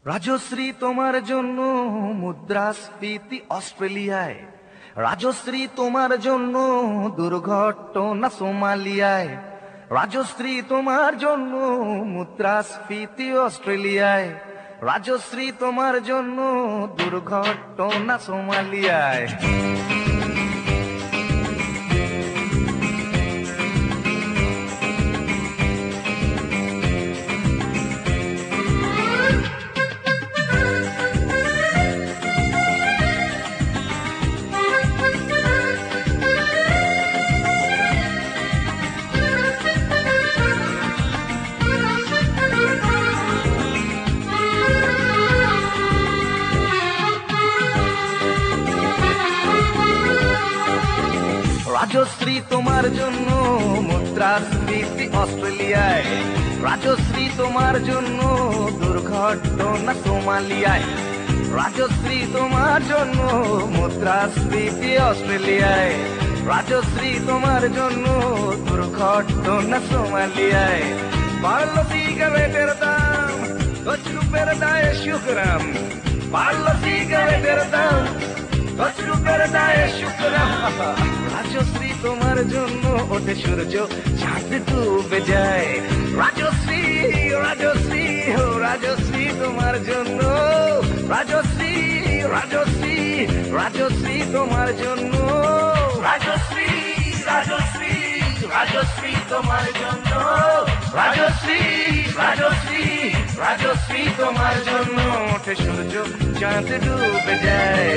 রাজশ্রী তোমার জন্য মুদ্রাস্ফীতি অস্ট্রেলিয়ায়, রাজশ্রী তোমার জন্য দুর্ঘটনা সোমালিয়ায়, রাজশ্রী তোমার জন্য মুদ্রাস্ফীতি অস্ট্রেলিয়ায়, রাজশ্রী তোমার জন্য দুর্ঘটনা সোমালিয়ায়। রাজশ্রী তোমার জন্য মুদ্রাস্ফীতি অস্ট্রেলিয়ায়, রাজশ্রী তোমার জন্য দুর্ঘটনা সোমালিয়ায়, রাজশ্রী তোমার জন্য মুদ্রাস্ফীতি অস্ট্রেলিয়ায়, রাজশ্রী তোমার জন্য দুর্ঘটনা সোমালিয়ায়। বাড়ল সিগারেটের দাম, 10 রুপের দায়ে শুকরাম, বাড়ল সিগারেটের দাম, 10 রুপের দায়ে শুকরাম। রাজশ্রী তোমার জন্য ওঠে সূর্য, চাঁদ ডুবে যায়। রাজশ্রী রাজশ্রী ও রাজশ্রী তোমার জন্য, রাজশ্রী রাজশ্রী রাজশ্রী তোমার জন্য, রাজশ্রী রাজশ্রী রাজশ্রী তোমার জন্য, রাজশ্রী রাজশ্রী রাজশ্রী তোমার জন্য ওঠে সূর্য, চাঁদ ডুবে যায়।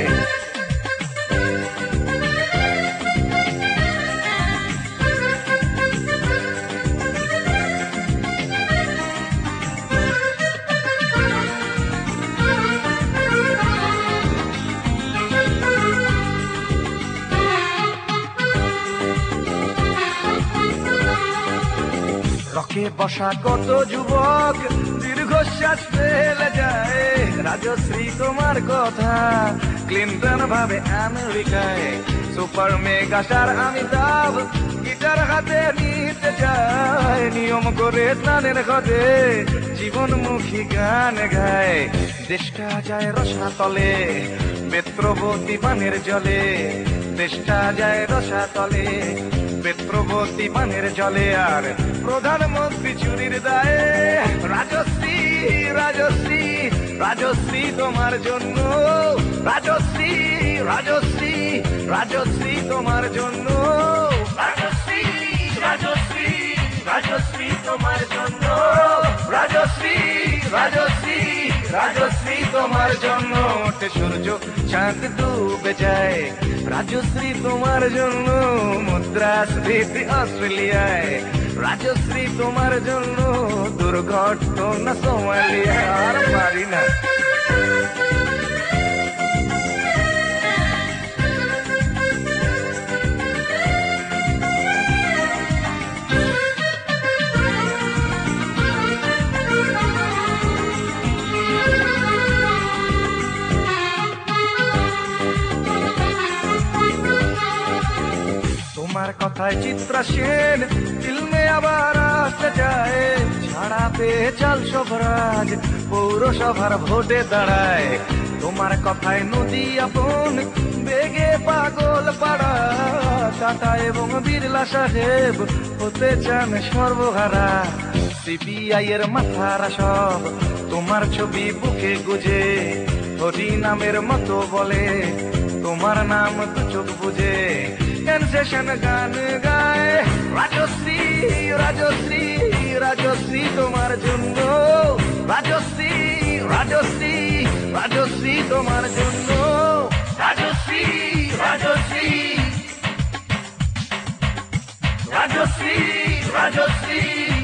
রকে বসা কত যুবক দীর্ঘশ্বাস ফেলে যায়। রাজশ্রী তোমার কথা ক্লিন্টন ভাবে আমেরিকায়, super mega star Amitabh guitar হাতে নিতে যায়। নিয়ম করে স্নানের ঘটে জীবনমুখী গান গায়। দেশটা যায় রসাতলে বেত্রবতী পানের জলে, দেশটা যায় রসাতলে বেত্রবতী পানের জলে। আর প্রধানমন্ত্রী চুরির দায়ে রাজশ্রী রাজশ্রী রাজশ্রী তোমার জন্য, রাজশ্রী রাজশ্রী রাজশ্রী তোমার জন্য, রাজশ্রী রাজশ্রী রাজশ্রী তোমার জন্য, রাজশ্রী রাজশ্রী রাজশ্রী তোমার জন্য ওঠে সূর্য, চাঁদ ডুবে যায়। রাজশ্রী তোমার জন্য মুদ্রাস্ফীতি অস্ট্রেলিয়ায়, রাজশ্রী তোমার জন্য দুর্ঘটনা সোমালিয়ায়। আর পারি না। তোমার কথায় চিত্রা সেন ফিল্মে আবার আসতে চায়। ছাড়া পেয়ে চাল সবরাজ পৌরসভার ভোটে দাঁড়ায়। তোমার কথায় নদী আপন বেগে পাগল পাড়া, টাটা এবং বিড়লা সাহেব হতে চান সর্বহারা। সিবিআই এর মাথারা সব তোমার ছবি বুকে গুজে, হরি নামের মতো বলে তোমার নাম দু চোখ বুঝে। সেনসেশন গান গায় রাজশ্রী রাজশ্রী রাজশ্রী তোমার জন্য, রাজশ্রী রাজশ্রী রাজশ্রী তোমার জন্য, রাজশ্রী রাজশ্রী রাজশ্রী রাজশ্রী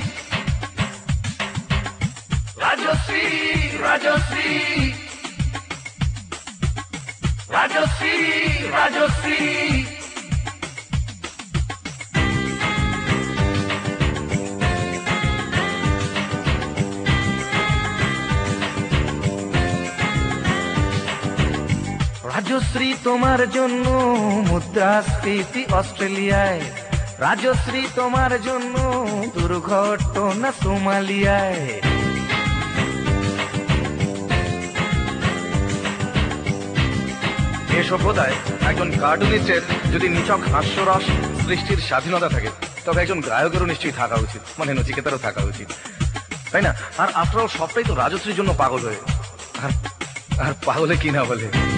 রাজশ্রী রাজশ্রী রাজশ্রী রাজশ্রী। রাজশ্রী তোমার জন্য মুদ্রাস্ফীতি অস্ট্রেলিয়ায়, রাজশ্রী তোমার জন্য দুর্ঘটনা সোমালিয়ায়। এ সভ্যতায় একজন কার্টুনিস্টের যদি নিছক হাস্যরস সৃষ্টির স্বাধীনতা থাকে, তবে একজন গায়কেরও নিশ্চয়ই থাকা উচিত, মানে নচিকেতারও থাকা উচিত, তাই না? আর আফটার অল সবটাই তো রাজশ্রীর জন্য পাগল হয়ে, আর পাগলে কি না বলে।